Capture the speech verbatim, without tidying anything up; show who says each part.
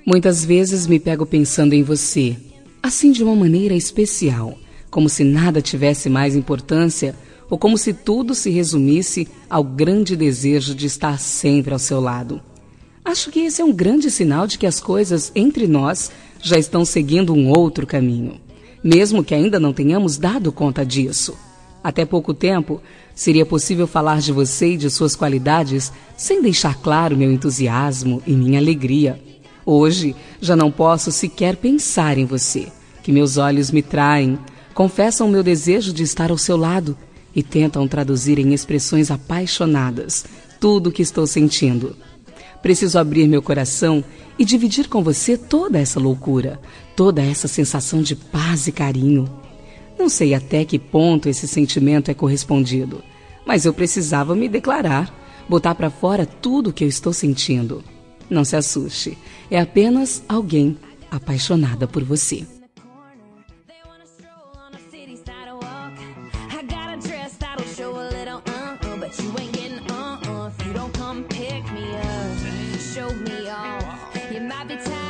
Speaker 1: Muitas vezes me pego pensando em você, assim de uma maneira especial, como se nada tivesse mais importância ou como se tudo se resumisse ao grande desejo de estar sempre ao seu lado. Acho que esse é um grande sinal de que as coisas entre nós já estão seguindo um outro caminho, mesmo que ainda não tenhamos dado conta disso. Até pouco tempo, seria possível falar de você e de suas qualidades sem deixar claro meu entusiasmo e minha alegria. Hoje, já não posso sequer pensar em você, que meus olhos me traem, confessam meu desejo de estar ao seu lado e tentam traduzir em expressões apaixonadas tudo o que estou sentindo. Preciso abrir meu coração e dividir com você toda essa loucura, toda essa sensação de paz e carinho. Não sei até que ponto esse sentimento é correspondido, mas eu precisava me declarar, botar para fora tudo o que eu estou sentindo. Não se assuste, é apenas alguém apaixonada por você.
Speaker 2: Show me off. You might be tired.